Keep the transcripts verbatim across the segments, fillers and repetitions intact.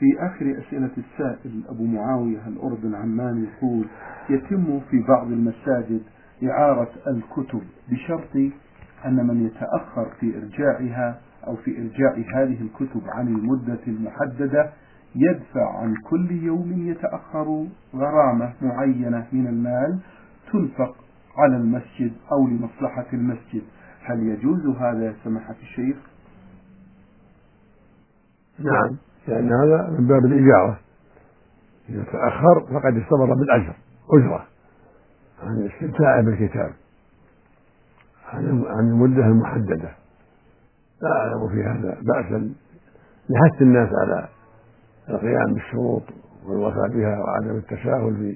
في آخر أسئلة السائل أبو معاوية الأردن عمان يقول: يتم في بعض المساجد إعارة الكتب بشرط أن من يتأخر في إرجاعها أو في إرجاع هذه الكتب عن المدة المحددة يدفع عن كل يوم يتأخر غرامة معينة من المال تنفق على المسجد أو لمصلحة المسجد. هل يجوز هذا يا سماحة الشيخ؟ نعم، لأن هذا من باب الإجارة، إذا تأخر فقد استمر بالأجر أجرة عن الاستمتاع بالكتاب عن المدة المحددة. لا أعلم في هذا بأسا لحث الناس على القيام بالشروط والوفاء بها وعدم التساهل في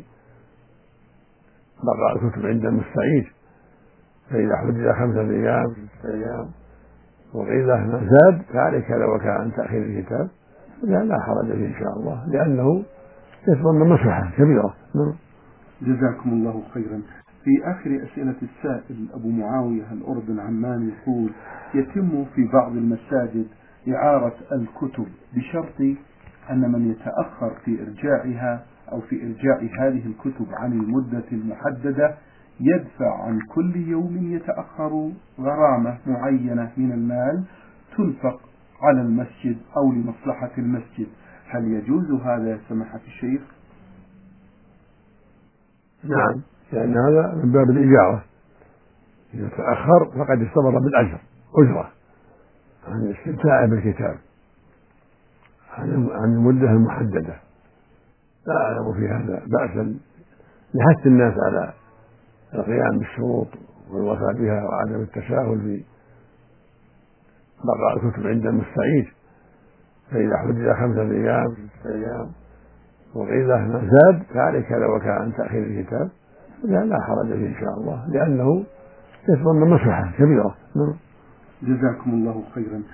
بقاء الكتب عند المستعير، فإذا حدد خمسة أيام ستة أيام وقيل ما زاد فعليك لو وكان عن تأخير الكتاب لا, لا حرج فيه إن شاء الله، لأنه يتضمن مصلحة كبيرة. جزاكم الله خيرا. في آخر أسئلة السائل أبو معاوية الأردن عمان يقول: يتم في بعض المساجد إعارة الكتب بشرط أن من يتأخر في إرجاعها أو في إرجاع هذه الكتب عن المدة المحددة يدفع عن كل يوم يتأخر غرامة معينة من المال تنفق على المسجد أو لمصلحة المسجد. هل يجوز هذا يا سماحة الشيخ؟ نعم، لأن هذا من باب الإجارة، إذا تأخر فقد استمر بالأجر أجرة عن الاستمتاع بالكتاب عن المدة المحددة. لا أعلم في هذا بأسا لحث الناس على القيام بالشروط والوفاء بها وعدم التساهل في بقاء الكتب عند المستعير، فإذا حدد خمسة أيام ستة أيام وقيل ما زاد فعليك لو وكان عن تأخير الكتاب لا, لا حرج فيه إن شاء الله، لأنه يتضمن مصلحة كبيرة. جزاكم الله خيرا.